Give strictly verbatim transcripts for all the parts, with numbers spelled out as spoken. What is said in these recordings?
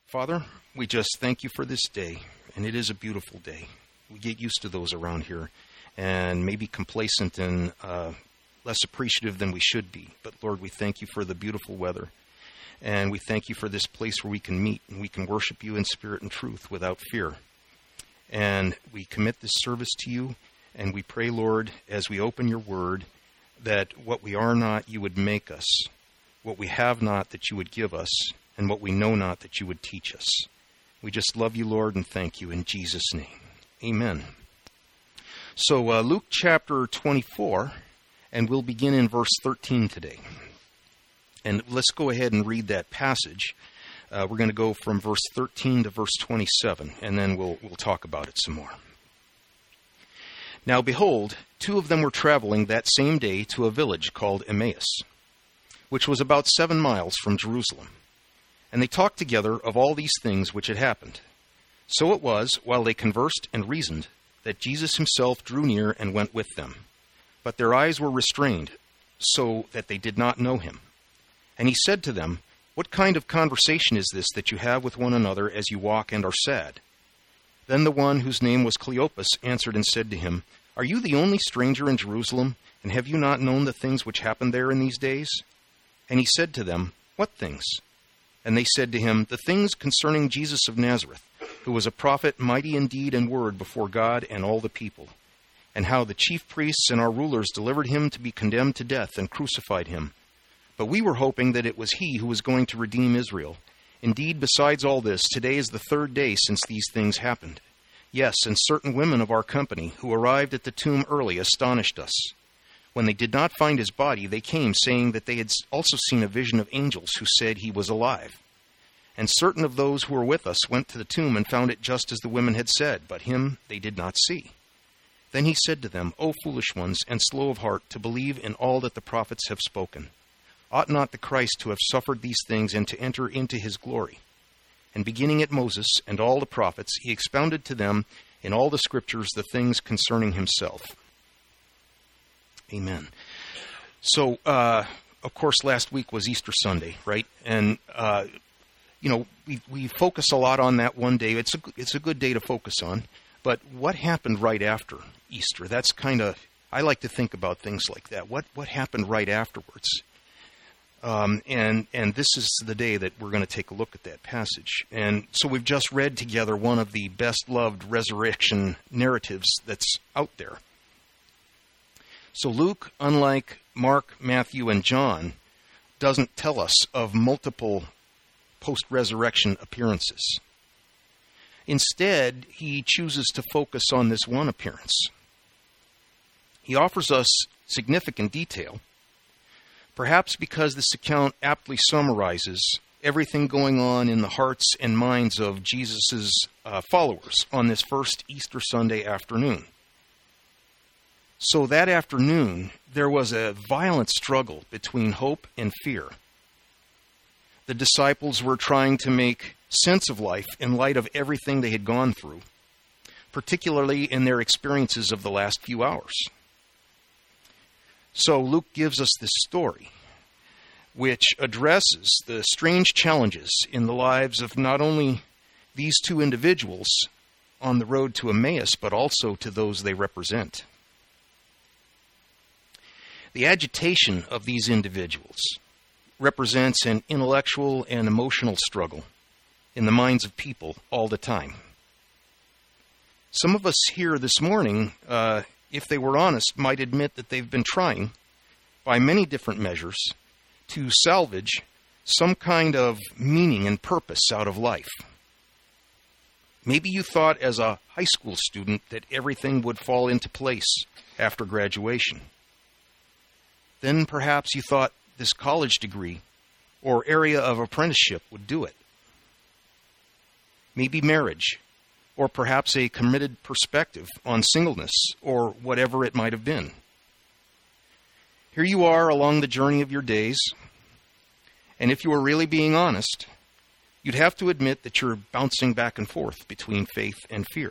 Father, we just thank you for this day, and it is a beautiful day. We get used to those around here and maybe complacent and uh, less appreciative than we should be. But Lord, we thank you for the beautiful weather, and we thank you for this place where we can meet and we can worship you in spirit and truth without fear. And we commit this service to you, and we pray, Lord, as we open your word, that what we are not, you would make us, what we have not, that you would give us, and what we know not, that you would teach us. We just love you, Lord, and thank you in Jesus' name. Amen. So uh, Luke chapter twenty-four, and we'll begin in verse thirteen today. And let's go ahead and read that passage. Uh, we're going to go from verse thirteen to verse twenty-seven, and then we'll we'll talk about it some more. Now behold, two of them were traveling that same day to a village called Emmaus, which was about seven miles from Jerusalem. And they talked together of all these things which had happened. So it was, while they conversed and reasoned, that Jesus himself drew near and went with them. But their eyes were restrained, so that they did not know him. And he said to them, "What kind of conversation is this that you have with one another as you walk and are sad?" Then the one whose name was Cleopas answered and said to him, "Are you the only stranger in Jerusalem, and have you not known the things which happened there in these days?" And he said to them, "What things?" And they said to him, "The things concerning Jesus of Nazareth, who was a prophet, mighty in deed and word before God and all the people, and how the chief priests and our rulers delivered him to be condemned to death and crucified him. But we were hoping that it was he who was going to redeem Israel. Indeed, besides all this, today is the third day since these things happened. Yes, and certain women of our company, who arrived at the tomb early, astonished us. When they did not find his body, they came, saying that they had also seen a vision of angels who said he was alive. And certain of those who were with us went to the tomb and found it just as the women had said, but him they did not see. Then he said to them, O foolish ones, and slow of heart, to believe in all that the prophets have spoken. Ought not the Christ to have suffered these things and to enter into his glory? And beginning at Moses and all the prophets, he expounded to them in all the scriptures the things concerning himself. Amen. So, uh, of course, last week was Easter Sunday, right? And, uh, you know, we we focus a lot on that one day. It's a, it's a good day to focus on. But what happened right after Easter? That's kind of, I like to think about things like that. What what happened right afterwards? Um, and and this is the day that we're going to take a look at that passage. And so we've just read together one of the best-loved resurrection narratives that's out there. So Luke, unlike Mark, Matthew, and John, doesn't tell us of multiple post-resurrection appearances. Instead, he chooses to focus on this one appearance. He offers us significant detail, perhaps because this account aptly summarizes everything going on in the hearts and minds of Jesus' uh, followers on this first Easter Sunday afternoon. So that afternoon, there was a violent struggle between hope and fear. The disciples were trying to make sense of life in light of everything they had gone through, particularly in their experiences of the last few hours. So Luke gives us this story, which addresses the strange challenges in the lives of not only these two individuals on the road to Emmaus, but also to those they represent. The agitation of these individuals represents an intellectual and emotional struggle in the minds of people all the time. Some of us here this morning, uh, if they were honest, might admit that they've been trying, by many different measures, to salvage some kind of meaning and purpose out of life. Maybe you thought as a high school student that everything would fall into place after graduation. Then perhaps you thought this college degree or area of apprenticeship would do it. Maybe marriage, or perhaps a committed perspective on singleness, or whatever it might have been. Here you are along the journey of your days, and if you were really being honest, you'd have to admit that you're bouncing back and forth between faith and fear.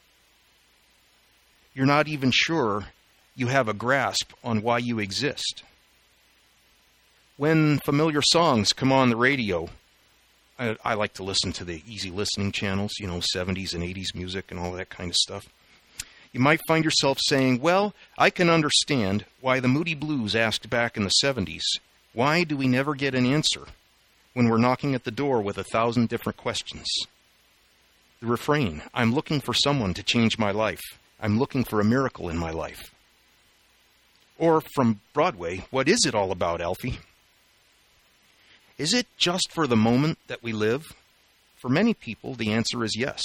You're not even sure you have a grasp on why you exist. When familiar songs come on the radio, I, I like to listen to the easy listening channels, you know, seventies and eighties music and all that kind of stuff. You might find yourself saying, well, I can understand why the Moody Blues asked back in the seventies, why do we never get an answer when we're knocking at the door with a thousand different questions? The refrain, I'm looking for someone to change my life. I'm looking for a miracle in my life. Or from Broadway, what is it all about, Alfie? Is it just for the moment that we live? For many people, the answer is yes.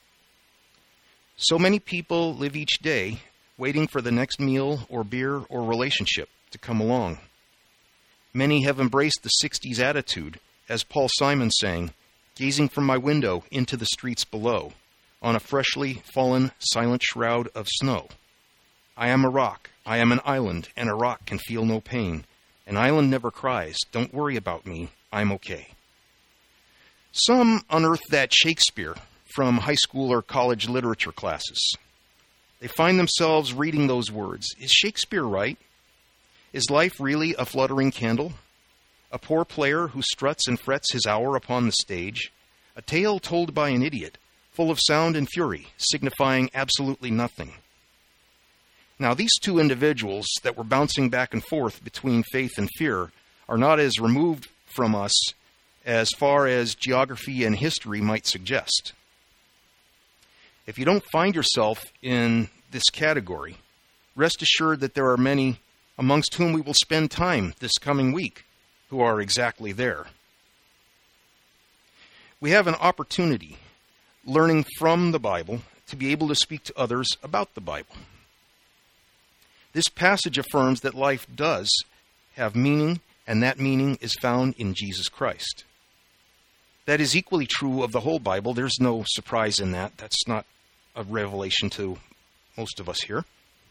So many people live each day waiting for the next meal or beer or relationship to come along. Many have embraced the sixties attitude, as Paul Simon sang, gazing from my window into the streets below, on a freshly fallen silent shroud of snow. I am a rock, I am an island, and a rock can feel no pain. An island never cries, don't worry about me, I'm okay. Some unearth that Shakespeare from high school or college literature classes. They find themselves reading those words. Is Shakespeare right? Is life really a fluttering candle? A poor player who struts and frets his hour upon the stage? A tale told by an idiot, full of sound and fury, signifying absolutely nothing. Now, these two individuals that were bouncing back and forth between faith and fear are not as removed from us as far as geography and history might suggest. If you don't find yourself in this category, rest assured that there are many amongst whom we will spend time this coming week who are exactly there. We have an opportunity, learning from the Bible, to be able to speak to others about the Bible. This passage affirms that life does have meaning, and that meaning is found in Jesus Christ. That is equally true of the whole Bible. There's no surprise in that. That's not a revelation to most of us here.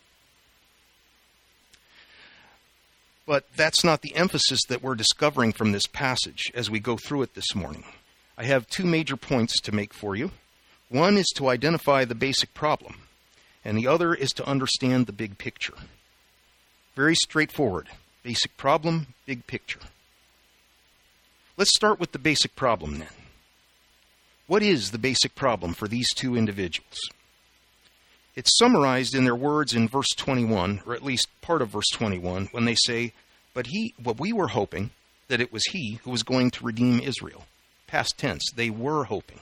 But that's not the emphasis that we're discovering from this passage as we go through it this morning. I have two major points to make for you. One is to identify the basic problem, and the other is to understand the big picture. Very straightforward. Basic problem, big picture. Let's start with the basic problem then. What is the basic problem for these two individuals? It's summarized in their words in verse twenty-one, or at least part of verse twenty-one, when they say, but he, but we were hoping that it was he who was going to redeem Israel. Past tense, they were hoping.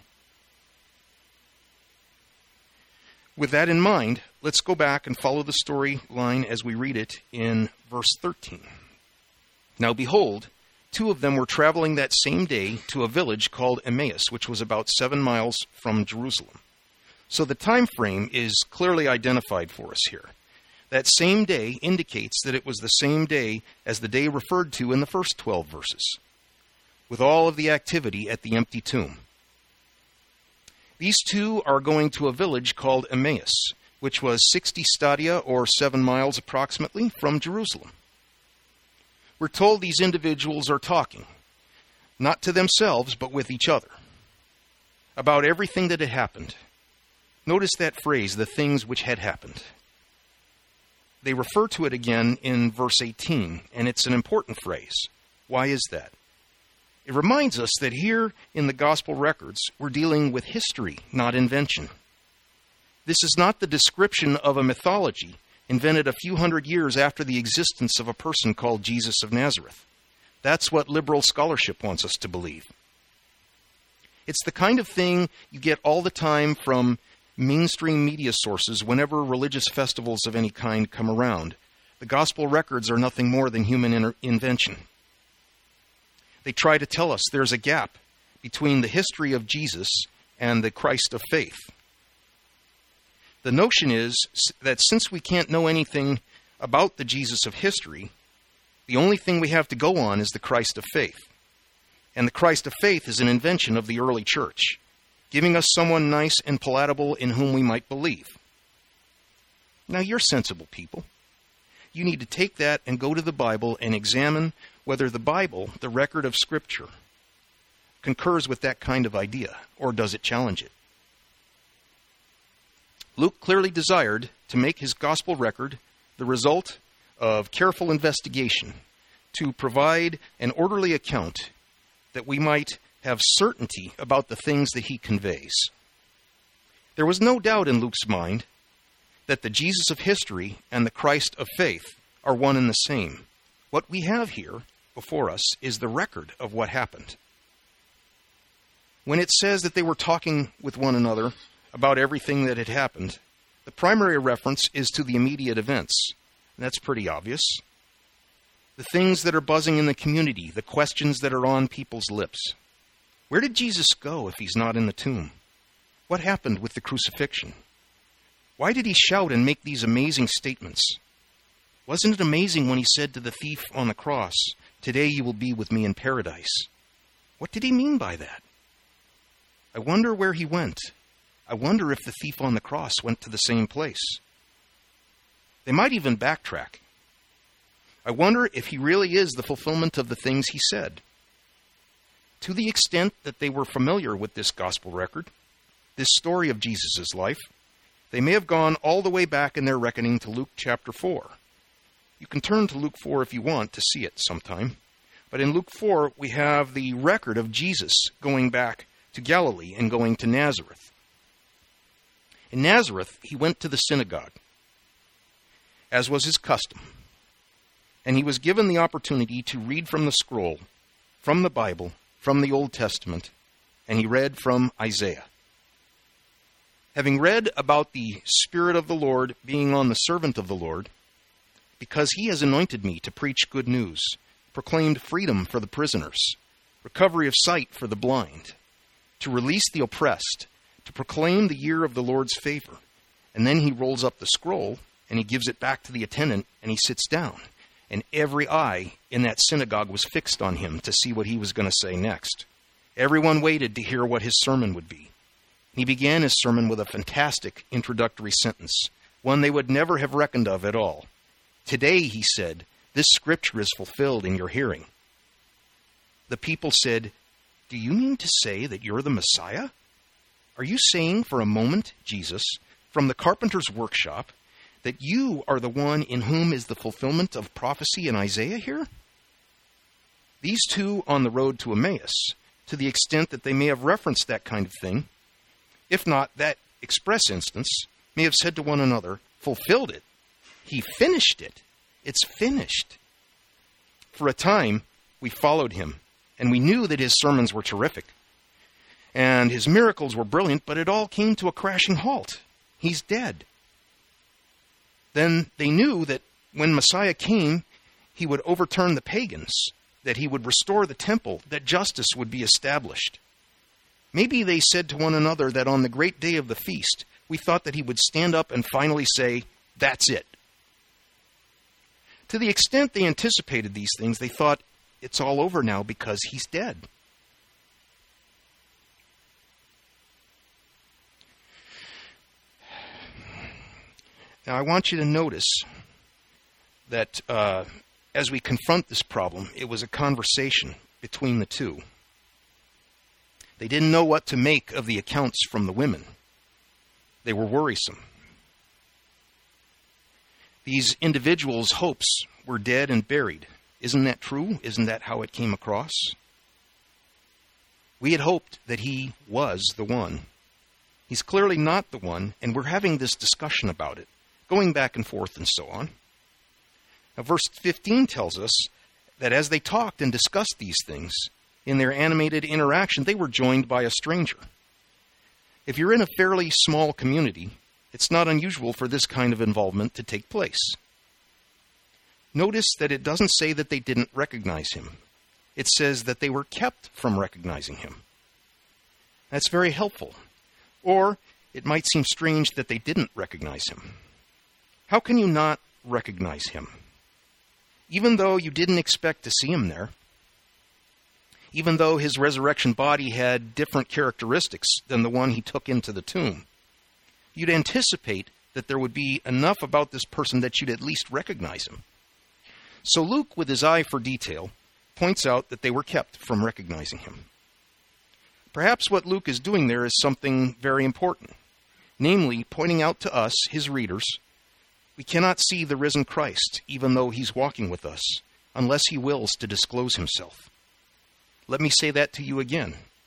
With that in mind, let's go back and follow the storyline as we read it in verse thirteen. Now behold, two of them were traveling that same day to a village called Emmaus, which was about seven miles from Jerusalem. So the time frame is clearly identified for us here. That same day indicates that it was the same day as the day referred to in the first twelve verses, with all of the activity at the empty tomb. These two are going to a village called Emmaus, which was sixty stadia, or seven miles approximately, from Jerusalem. We're told these individuals are talking, not to themselves, but with each other, about everything that had happened. Notice that phrase, the things which had happened. They refer to it again in verse eighteen, and it's an important phrase. Why is that? It reminds us that here in the gospel records, we're dealing with history, not invention. This is not the description of a mythology invented a few hundred years after the existence of a person called Jesus of Nazareth. That's what liberal scholarship wants us to believe. It's the kind of thing you get all the time from mainstream media sources whenever religious festivals of any kind come around. The gospel records are nothing more than human inter- invention. They try to tell us there's a gap between the history of Jesus and the Christ of faith. The notion is that since we can't know anything about the Jesus of history, the only thing we have to go on is the Christ of faith. And the Christ of faith is an invention of the early church, giving us someone nice and palatable in whom we might believe. Now, you're sensible people. You need to take that and go to the Bible and examine whether the Bible, the record of Scripture, concurs with that kind of idea, or does it challenge it? Luke clearly desired to make his gospel record the result of careful investigation to provide an orderly account that we might have certainty about the things that he conveys. There was no doubt in Luke's mind that the Jesus of history and the Christ of faith are one and the same. What we have here before us is the record of what happened. When it says that they were talking with one another about everything that had happened, the primary reference is to the immediate events. And that's pretty obvious. The things that are buzzing in the community, the questions that are on people's lips. Where did Jesus go if he's not in the tomb? What happened with the crucifixion? Why did he shout and make these amazing statements? Wasn't it amazing when he said to the thief on the cross, "Today you will be with me in paradise"? What did he mean by that? I wonder where he went. I wonder if the thief on the cross went to the same place. They might even backtrack. I wonder if he really is the fulfillment of the things he said. To the extent that they were familiar with this gospel record, this story of Jesus' life, they may have gone all the way back in their reckoning to Luke chapter four. You can turn to Luke four if you want to see it sometime. But in Luke four, we have the record of Jesus going back to Galilee and going to Nazareth. In Nazareth, he went to the synagogue, as was his custom. And he was given the opportunity to read from the scroll, from the Bible, from the Old Testament, and he read from Isaiah. Having read about the Spirit of the Lord being on the servant of the Lord, because he has anointed me to preach good news, proclaimed freedom for the prisoners, recovery of sight for the blind, to release the oppressed, to proclaim the year of the Lord's favor. And then he rolls up the scroll, and he gives it back to the attendant, and he sits down. And every eye in that synagogue was fixed on him to see what he was going to say next. Everyone waited to hear what his sermon would be. He began his sermon with a fantastic introductory sentence, one they would never have reckoned of at all. "Today," he said, "this scripture is fulfilled in your hearing." The people said, "Do you mean to say that you're the Messiah? Are you saying for a moment, Jesus, from the carpenter's workshop, that you are the one in whom is the fulfillment of prophecy in Isaiah here?" These two on the road to Emmaus, to the extent that they may have referenced that kind of thing, if not that express instance, may have said to one another, "Fulfilled it. He finished it. It's finished." For a time, we followed him, and we knew that his sermons were terrific. And his miracles were brilliant, but it all came to a crashing halt. He's dead. Then they knew that when Messiah came, he would overturn the pagans, that he would restore the temple, that justice would be established. Maybe they said to one another that on the great day of the feast, we thought that he would stand up and finally say, "That's it." To the extent they anticipated these things, they thought, it's all over now because he's dead. Now, I want you to notice that uh, as we confront this problem, it was a conversation between the two. They didn't know what to make of the accounts from the women. They were worrisome. These individuals' hopes were dead and buried. Isn't that true? Isn't that how it came across? We had hoped that he was the one. He's clearly not the one, and we're having this discussion about it, going back and forth and so on. Now, verse fifteen tells us that as they talked and discussed these things, in their animated interaction, they were joined by a stranger. If you're in a fairly small community, it's not unusual for this kind of involvement to take place. Notice that it doesn't say that they didn't recognize him. It says that they were kept from recognizing him. That's very helpful. Or it might seem strange that they didn't recognize him. How can you not recognize him? Even though you didn't expect to see him there, even though his resurrection body had different characteristics than the one he took into the tomb, you'd anticipate that there would be enough about this person that you'd at least recognize him. So Luke, with his eye for detail, points out that they were kept from recognizing him. Perhaps what Luke is doing there is something very important, namely pointing out to us, his readers, we cannot see the risen Christ, even though he's walking with us, unless he wills to disclose himself. Let me say that to you again.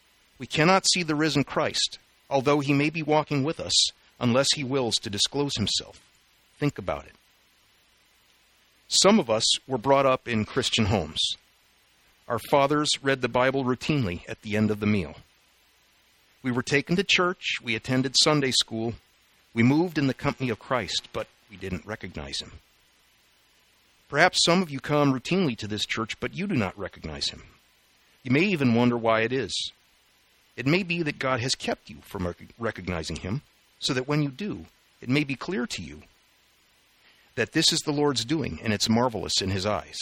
We cannot see the risen Christ, although he may be walking with us, unless he wills to disclose himself. Think about it. Some of us were brought up in Christian homes. Our fathers read the Bible routinely at the end of the meal. We were taken to church, we attended Sunday school, we moved in the company of Christ, but we didn't recognize him. Perhaps some of you come routinely to this church, but you do not recognize him. You may even wonder why it is. It may be that God has kept you from rec- recognizing him, so that when you do, it may be clear to you that this is the Lord's doing, and it's marvelous in his eyes.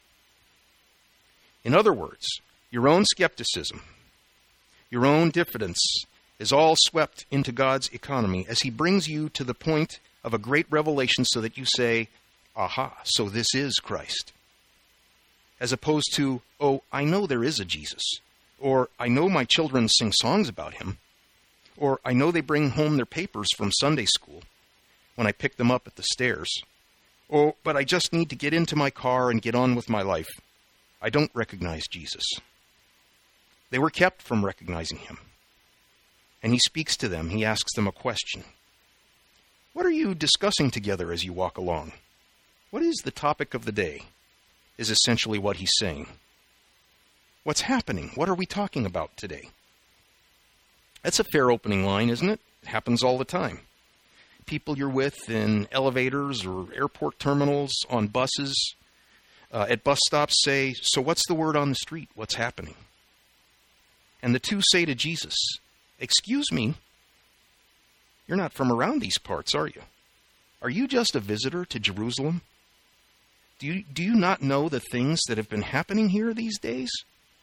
In other words, your own skepticism, your own diffidence is all swept into God's economy as he brings you to the point of a great revelation so that you say, aha, so this is Christ. As opposed to, oh, I know there is a Jesus. Or, I know my children sing songs about him. Or, I know they bring home their papers from Sunday school when I pick them up at the stairs. Or, but I just need to get into my car and get on with my life. I don't recognize Jesus. They were kept from recognizing him. And he speaks to them. He asks them a question. What are you discussing together as you walk along? What is the topic of the day? Is essentially what he's saying. What's happening? What are we talking about today? That's a fair opening line, isn't it? It happens all the time. People you're with in elevators or airport terminals, on buses, uh, at bus stops say, so what's the word on the street? What's happening? And the two say to Jesus, excuse me, you're not from around these parts, are you? Are you just a visitor to Jerusalem? Do you, do you not know the things that have been happening here these days?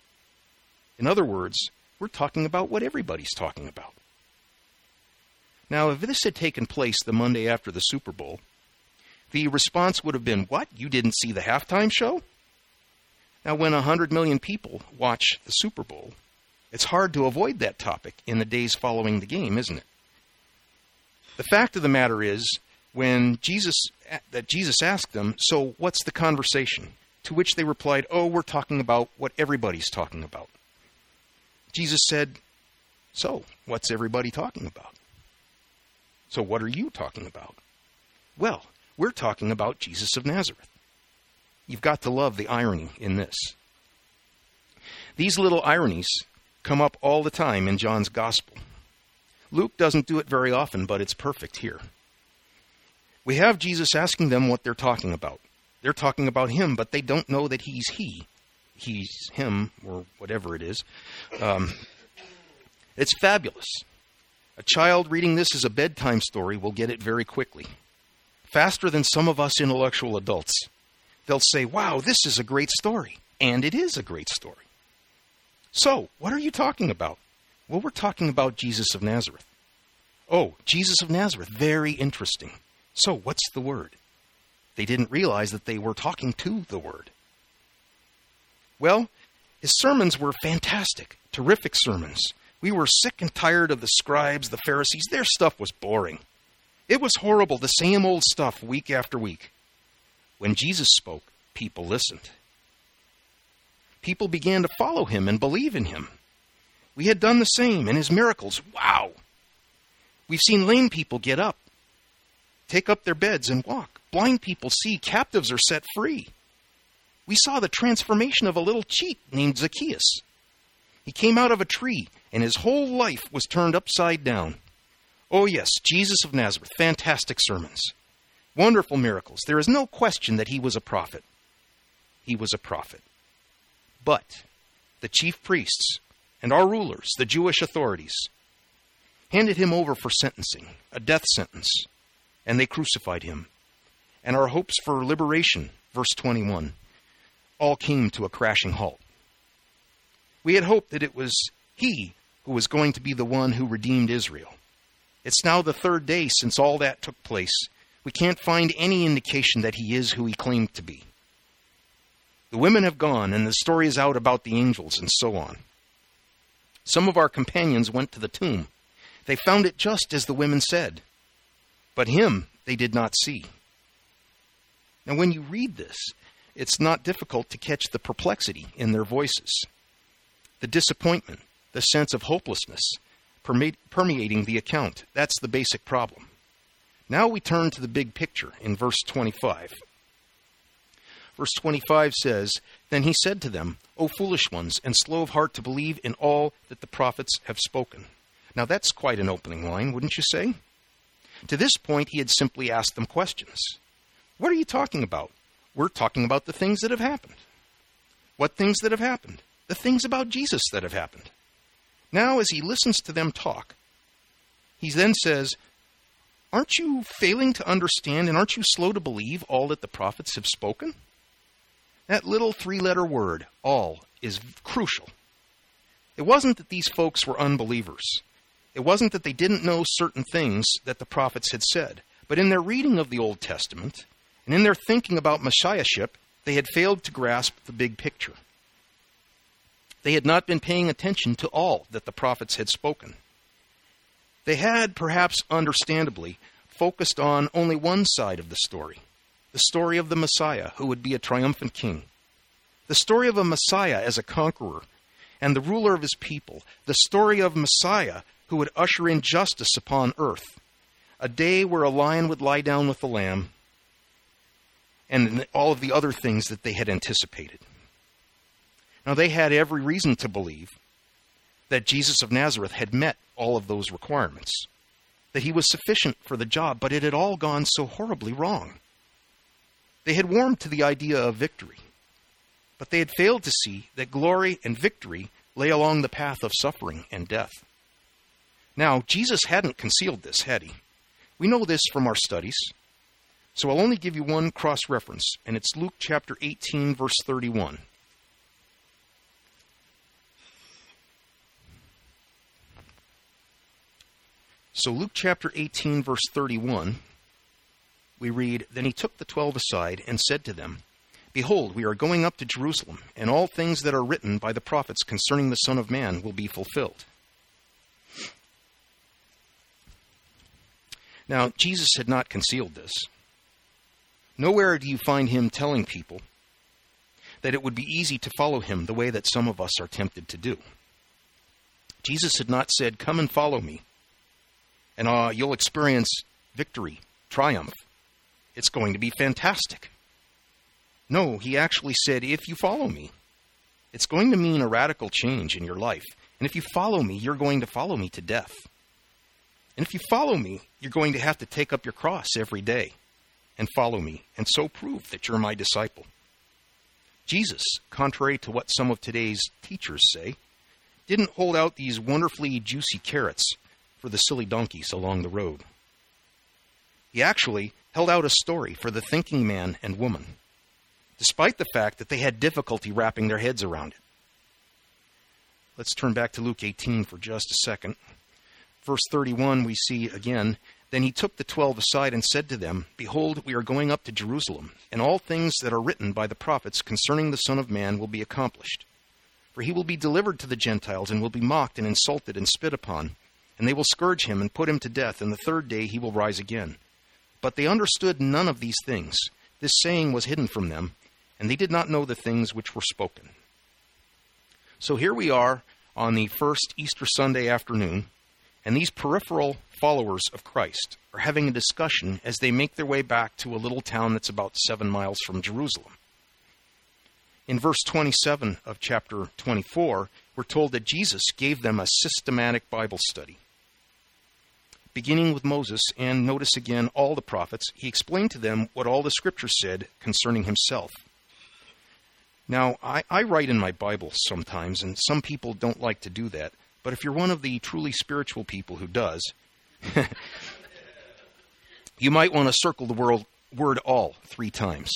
In other words, we're talking about what everybody's talking about. Now, if this had taken place the Monday after the Super Bowl, the response would have been, what? You didn't see the halftime show? Now, when one hundred million people watch the Super Bowl, it's hard to avoid that topic in the days following the game, isn't it? The fact of the matter is, when Jesus that Jesus asked them, so what's the conversation? To which they replied, oh, we're talking about what everybody's talking about. Jesus said, so what's everybody talking about? So what are you talking about? Well, we're talking about Jesus of Nazareth. You've got to love the irony in this. These little ironies come up all the time in John's gospel. Luke doesn't do it very often, but it's perfect here. We have Jesus asking them what they're talking about. They're talking about him, but they don't know that he's he. He's him, or whatever it is. Um, it's fabulous. A child reading this as a bedtime story will get it very quickly. Faster than some of us intellectual adults. They'll say, wow, this is a great story. And it is a great story. So, what are you talking about? Well, we're talking about Jesus of Nazareth. Oh, Jesus of Nazareth, very interesting. So, what's the word? They didn't realize that they were talking to the word. Well, his sermons were fantastic, terrific sermons. We were sick and tired of the scribes, the Pharisees. Their stuff was boring. It was horrible, the same old stuff week after week. When Jesus spoke, people listened. People began to follow him and believe in him. We had done the same in his miracles. Wow! We've seen lame people get up, take up their beds and walk. Blind people see, captives are set free. We saw the transformation of a little cheat named Zacchaeus. He came out of a tree, and his whole life was turned upside down. Oh yes, Jesus of Nazareth, fantastic sermons. Wonderful miracles. There is no question that he was a prophet. He was a prophet. But the chief priests and our rulers, the Jewish authorities, handed him over for sentencing, a death sentence, and they crucified him. And our hopes for liberation, verse twenty-one, all came to a crashing halt. We had hoped that it was he who was going to be the one who redeemed Israel. It's now the third day since all that took place. We can't find any indication that he is who he claimed to be. The women have gone, and the story is out about the angels and so on. Some of our companions went to the tomb. They found it just as the women said. But him they did not see. Now, when you read this, it's not difficult to catch the perplexity in their voices, the disappointment, the the sense of hopelessness permeating the account. That's the basic problem. Now we turn to the big picture in verse twenty-five. Verse twenty-five says, "Then he said to them, O foolish ones, and slow of heart to believe in all that the prophets have spoken." Now that's quite an opening line, wouldn't you say? To this point, he had simply asked them questions. What are you talking about? We're talking about the things that have happened. What things that have happened? The things about Jesus that have happened. Now, as he listens to them talk, he then says, aren't you failing to understand and aren't you slow to believe all that the prophets have spoken? That little three-letter word, all, is crucial. It wasn't that these folks were unbelievers. It wasn't that they didn't know certain things that the prophets had said. But in their reading of the Old Testament, and in their thinking about Messiahship, they had failed to grasp the big picture. They had not been paying attention to all that the prophets had spoken. They had, perhaps understandably, focused on only one side of the story, the story of the Messiah, who would be a triumphant king. The story of a Messiah as a conqueror and the ruler of his people. The story of Messiah who would usher in justice upon earth. A day where a lion would lie down with the lamb, and all of the other things that they had anticipated. Now, they had every reason to believe that Jesus of Nazareth had met all of those requirements, that he was sufficient for the job, but it had all gone so horribly wrong. They had warmed to the idea of victory, but they had failed to see that glory and victory lay along the path of suffering and death. Now, Jesus hadn't concealed this, had he? We know this from our studies. So I'll only give you one cross-reference, and it's Luke chapter eighteen, verse thirty-one. So Luke chapter eighteen, verse thirty-one, we read, "Then he took the twelve aside and said to them, Behold, we are going up to Jerusalem, and all things that are written by the prophets concerning the Son of Man will be fulfilled." Now, Jesus had not concealed this. Nowhere do you find him telling people that it would be easy to follow him the way that some of us are tempted to do. Jesus had not said, "Come and follow me, and uh, you'll experience victory, triumph. It's going to be fantastic." No, he actually said, if you follow me, it's going to mean a radical change in your life. And if you follow me, you're going to follow me to death. And if you follow me, you're going to have to take up your cross every day and follow me, and so prove that you're my disciple. Jesus, contrary to what some of today's teachers say, didn't hold out these wonderfully juicy carrots for the silly donkeys along the road. He actually held out a story for the thinking man and woman, despite the fact that they had difficulty wrapping their heads around it. Let's turn back to Luke eighteen for just a second. Verse thirty-one, we see again, "Then he took the twelve aside and said to them, Behold, we are going up to Jerusalem, and all things that are written by the prophets concerning the Son of Man will be accomplished. For he will be delivered to the Gentiles, and will be mocked and insulted and spit upon, and they will scourge him and put him to death, and the third day he will rise again. But they understood none of these things. This saying was hidden from them, and they did not know the things which were spoken." So here we are on the first Easter Sunday afternoon, and these peripheral followers of Christ are having a discussion as they make their way back to a little town that's about seven miles from Jerusalem. In verse twenty-seven of chapter twenty-four, we're told that Jesus gave them a systematic Bible study. Beginning with Moses, and notice again all the prophets, he explained to them what all the scriptures said concerning himself. Now, I, I write in my Bible sometimes, and some people don't like to do that. But if you're one of the truly spiritual people who does, you might want to circle the word, word all three times.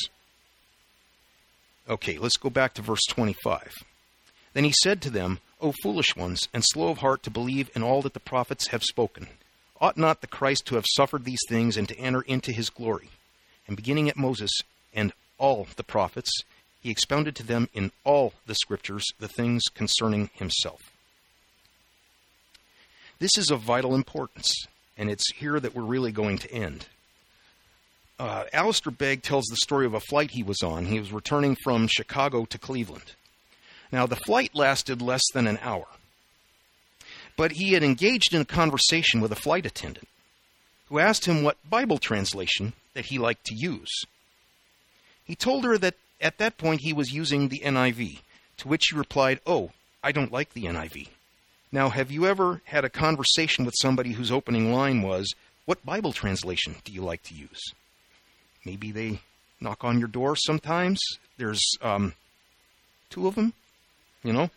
Okay, let's go back to verse twenty-five. "Then he said to them, O foolish ones, and slow of heart to believe in all that the prophets have spoken. Ought not the Christ to have suffered these things and to enter into his glory? And beginning at Moses and all the prophets, he expounded to them in all the scriptures the things concerning himself." This is of vital importance, and it's here that we're really going to end. Uh, Alistair Begg tells the story of a flight he was on. He was returning from Chicago to Cleveland. Now, the flight lasted less than an hour. but he had engaged in a conversation with a flight attendant who asked him what Bible translation that he liked to use. He told her that at that point he was using the N I V, to which she replied, "Oh, I don't like the N I V." Now, have you ever had a conversation with somebody whose opening line was, "What Bible translation do you like to use?" Maybe they knock on your door sometimes. There's um, two of them, you know.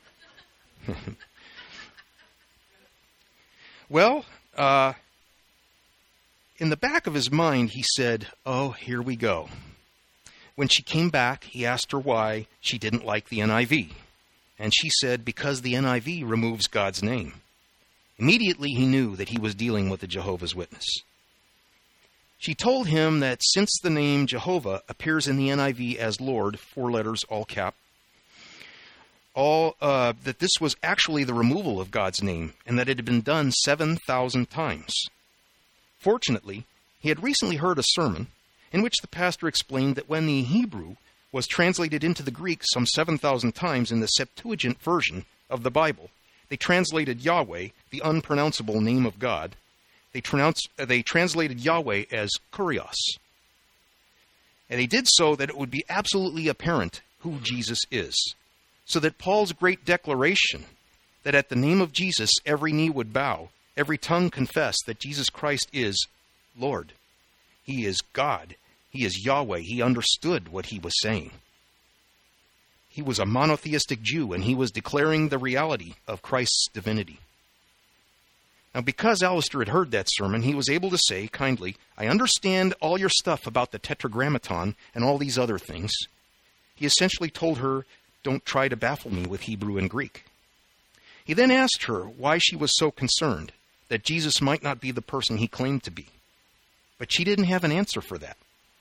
Well, uh, in the back of his mind, he said, "Oh, here we go." When she came back, he asked her why she didn't like the N I V. And she said, "Because the N I V removes God's name." Immediately, he knew that he was dealing with a Jehovah's Witness. She told him that since the name Jehovah appears in the N I V as Lord, four letters, all cap, all uh, that this was actually the removal of God's name, and that it had been done seven thousand times. Fortunately, he had recently heard a sermon in which the pastor explained that when the Hebrew was translated into the Greek some seven thousand times in the Septuagint version of the Bible, they translated Yahweh, the unpronounceable name of God, they, pronounced, uh, they translated Yahweh as Kurios. And they did so that it would be absolutely apparent who Jesus is. So that Paul's great declaration that at the name of Jesus every knee would bow, every tongue confess that Jesus Christ is Lord. He is God. He is Yahweh. He understood what he was saying. He was a monotheistic Jew, and he was declaring the reality of Christ's divinity. Now, because Alistair had heard that sermon, he was able to say kindly, "I understand all your stuff about the Tetragrammaton and all these other things." He essentially told her, "Don't try to baffle me with Hebrew and Greek." He then asked her why she was so concerned that Jesus might not be the person he claimed to be. But she didn't have an answer for that.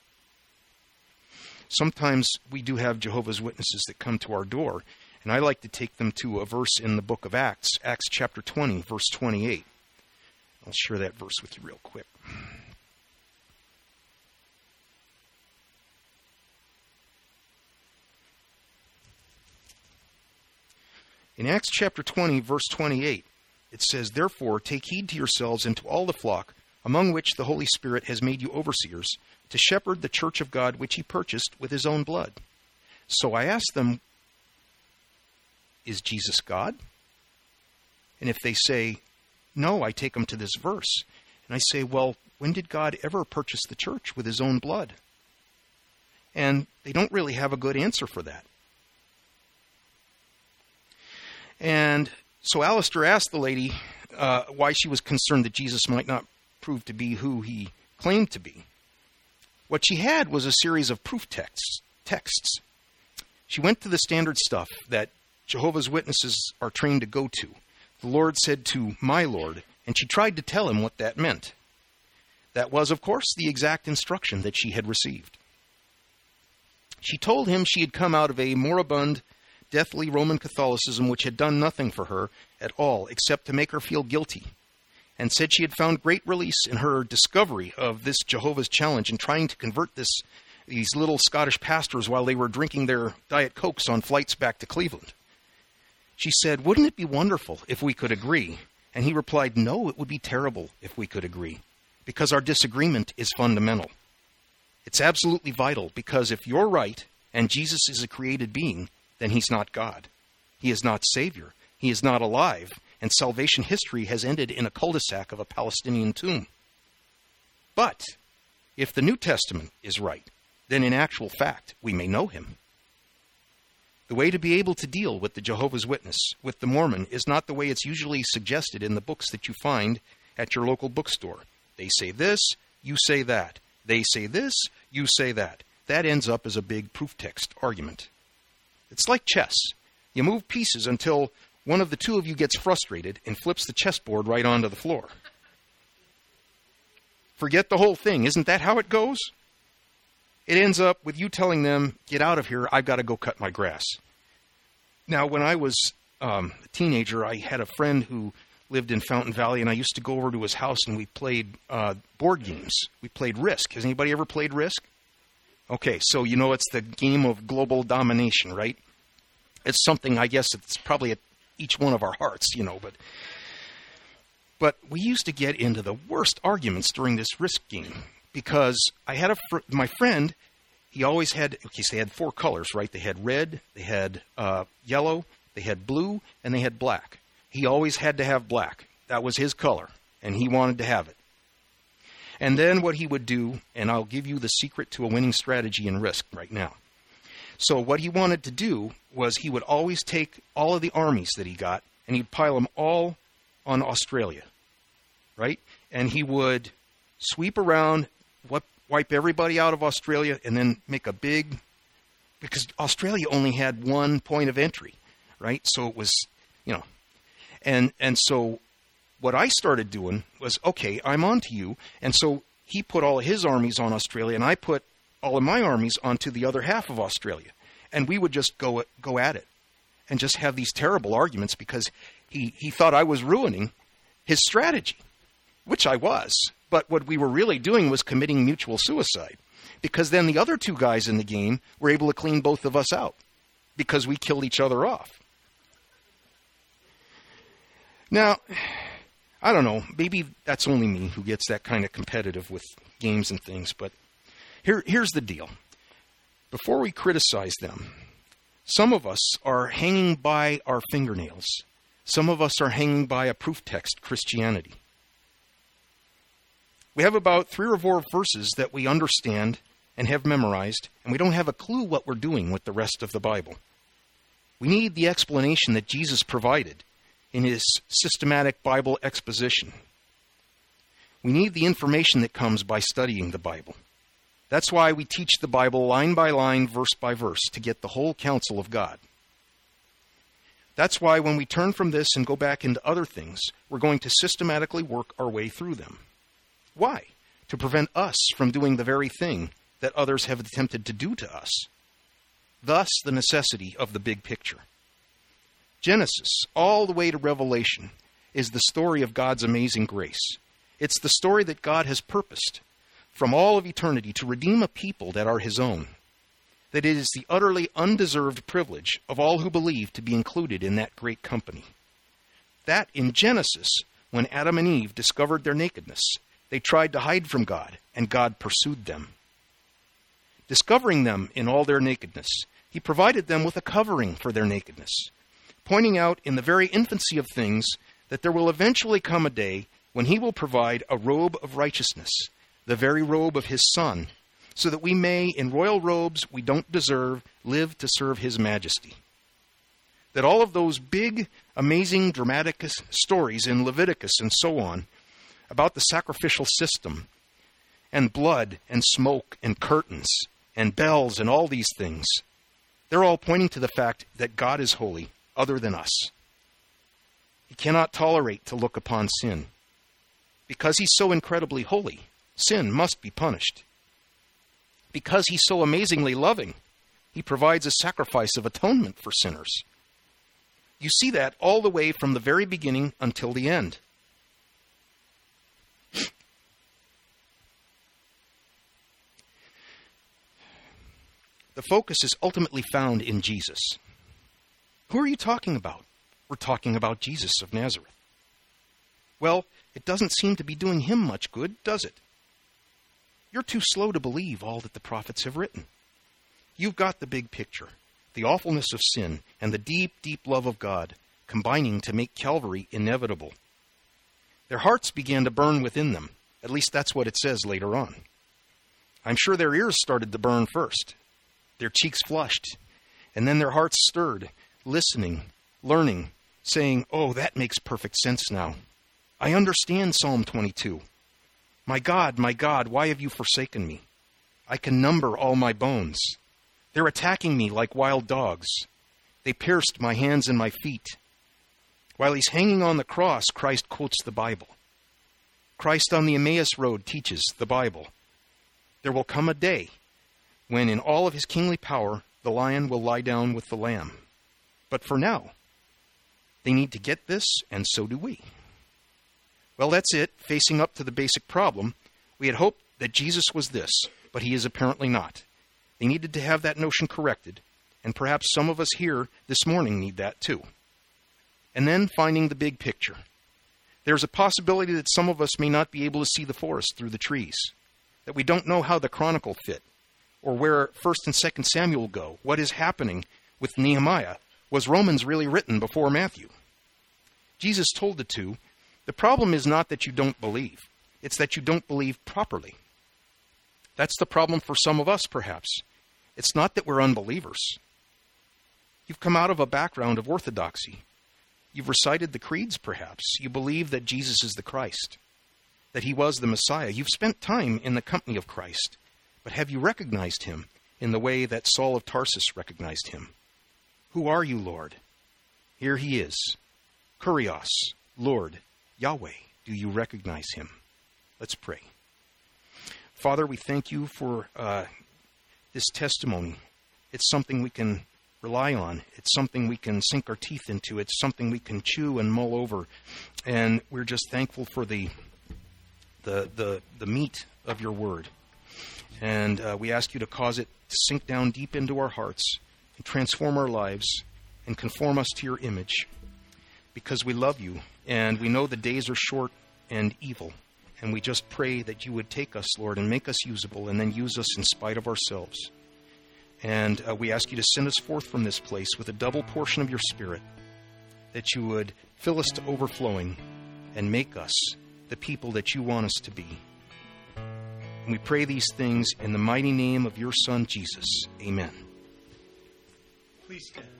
Sometimes we do have Jehovah's Witnesses that come to our door, and I like to take them to a verse in the book of Acts, Acts chapter twenty, verse twenty-eight. I'll share that verse with you real quick. In Acts chapter twenty, verse twenty-eight, it says, "Therefore take heed to yourselves and to all the flock, among which the Holy Spirit has made you overseers, to shepherd the church of God which he purchased with his own blood." So I asked them, is Jesus God? And if they say, no, I take them to this verse. And I say, well, when did God ever purchase the church with his own blood? And they don't really have a good answer for that. And so Alistair asked the lady uh, why she was concerned that Jesus might not prove to be who he claimed to be. What she had was a series of proof texts. texts. She went to the standard stuff that Jehovah's Witnesses are trained to go to. The Lord said to my Lord, and she tried to tell him what that meant. That was, of course, the exact instruction that she had received. She told him she had come out of a moribund, deathly Roman Catholicism which had done nothing for her at all except to make her feel guilty, and said she had found great release in her discovery of this Jehovah's challenge and trying to convert this these little Scottish pastors while they were drinking their Diet Cokes on flights back to Cleveland. She said, wouldn't it be wonderful if we could agree? And he replied, no, it would be terrible if we could agree, because our disagreement is fundamental. It's absolutely vital, because if you're right and Jesus is a created being, then he's not God. He is not Savior. He is not alive, and salvation history has ended in a cul-de-sac of a Palestinian tomb. But if the New Testament is right, then in actual fact, we may know him. The way to be able to deal with the Jehovah's Witness, with the Mormon, is not the way it's usually suggested in the books that you find at your local bookstore. They say this, you say that. They say this, you say that. That ends up as a big proof text argument. It's like chess. You move pieces until one of the two of you gets frustrated and flips the chessboard right onto the floor. Forget the whole thing. Isn't that how it goes? It ends up with you telling them, get out of here, I've got to go cut my grass. Now, when I was um, a teenager, I had a friend who lived in Fountain Valley, and I used to go over to his house, and we played uh, board games. We played Risk. Has anybody ever played Risk? Okay, so you know it's the game of global domination, right? It's something, I guess, it's probably at each one of our hearts, you know, but But we used to get into the worst arguments during this risk game because I had a fr- my friend, he always had, okay, so they had four colors, right? They had red, they had uh, yellow, they had blue, and they had black. He always had to have black. That was his color, and he wanted to have it. And then what he would do, and I'll give you the secret to a winning strategy in Risk right now. So what he wanted to do was he would always take all of the armies that he got, and he'd pile them all on Australia, right? And he would sweep around, wipe everybody out of Australia, and then make a big, because Australia only had one point of entry, right? So it was, you know, and and so what I started doing was, okay, I'm on to you. And so he put all of his armies on Australia, and I put all of my armies onto the other half of Australia. And we would just go go at it and just have these terrible arguments because he, he thought I was ruining his strategy, which I was. But what we were really doing was committing mutual suicide, because then the other two guys in the game were able to clean both of us out because we killed each other off. Now, I don't know, maybe that's only me who gets that kind of competitive with games and things, but here, here's the deal. Before we criticize them, some of us are hanging by our fingernails. Some of us are hanging by a proof text, Christianity. We have about three or four verses that we understand and have memorized, and we don't have a clue what we're doing with the rest of the Bible. We need the explanation that Jesus provided in his systematic Bible exposition. We need the information that comes by studying the Bible. That's why we teach the Bible line by line, verse by verse, to get the whole counsel of God. That's why when we turn from this and go back into other things, we're going to systematically work our way through them. Why? To prevent us from doing the very thing that others have attempted to do to us. Thus, the necessity of the big picture. Genesis, all the way to Revelation, is the story of God's amazing grace. It's the story that God has purposed from all of eternity to redeem a people that are his own. That it is the utterly undeserved privilege of all who believe to be included in that great company. That in Genesis, when Adam and Eve discovered their nakedness, they tried to hide from God, and God pursued them. Discovering them in all their nakedness, he provided them with a covering for their nakedness, pointing out in the very infancy of things that there will eventually come a day when he will provide a robe of righteousness, the very robe of his Son, so that we may, in royal robes we don't deserve, live to serve his majesty. That all of those big, amazing, dramatic stories in Leviticus and so on, about the sacrificial system, and blood, and smoke, and curtains, and bells, and all these things, they're all pointing to the fact that God is holy, other than us. He cannot tolerate to look upon sin. Because he's so incredibly holy, sin must be punished. Because he's so amazingly loving, he provides a sacrifice of atonement for sinners. You see that all the way from the very beginning until the end. The focus is ultimately found in Jesus. Who are you talking about? We're talking about Jesus of Nazareth. Well, it doesn't seem to be doing him much good, does it? You're too slow to believe all that the prophets have written. You've got the big picture, the awfulness of sin, and the deep, deep love of God, combining to make Calvary inevitable. Their hearts began to burn within them. At least that's what it says later on. I'm sure their ears started to burn first. Their cheeks flushed, and then their hearts stirred, listening, learning, saying, "Oh, that makes perfect sense now. I understand Psalm twenty-two. My God, my God, why have you forsaken me? I can number all my bones. They're attacking me like wild dogs. They pierced my hands and my feet." While he's hanging on the cross, Christ quotes the Bible. Christ on the Emmaus Road teaches the Bible. There will come a day when in all of his kingly power, the lion will lie down with the lamb. But for now, they need to get this, and so do we. Well, that's it, facing up to the basic problem. We had hoped that Jesus was this, but he is apparently not. They needed to have that notion corrected, and perhaps some of us here this morning need that too. And then finding the big picture. There's a possibility that some of us may not be able to see the forest through the trees, that we don't know how the chronicle fit, or where First and Second Samuel go. What is happening with Nehemiah? Was Romans really written before Matthew? Jesus told the two, the problem is not that you don't believe. It's that you don't believe properly. That's the problem for some of us, perhaps. It's not that we're unbelievers. You've come out of a background of orthodoxy. You've recited the creeds, perhaps. You believe that Jesus is the Christ, that he was the Messiah. You've spent time in the company of Christ. But have you recognized him in the way that Saul of Tarsus recognized him? Who are you, Lord? Here he is. Kurios, Lord, Yahweh. Do you recognize him? Let's pray. Father, we thank you for uh, this testimony. It's something we can rely on. It's something we can sink our teeth into. It's something we can chew and mull over. And we're just thankful for the the the, the meat of your word. And uh, we ask you to cause it to sink down deep into our hearts and transform our lives and conform us to your image, because we love you and we know the days are short and evil. And we just pray that you would take us, Lord, and make us usable, and then use us in spite of ourselves. And uh, we ask you to send us forth from this place with a double portion of your Spirit, that you would fill us to overflowing and make us the people that you want us to be. And we pray these things in the mighty name of your Son, Jesus. Amen. Please stand.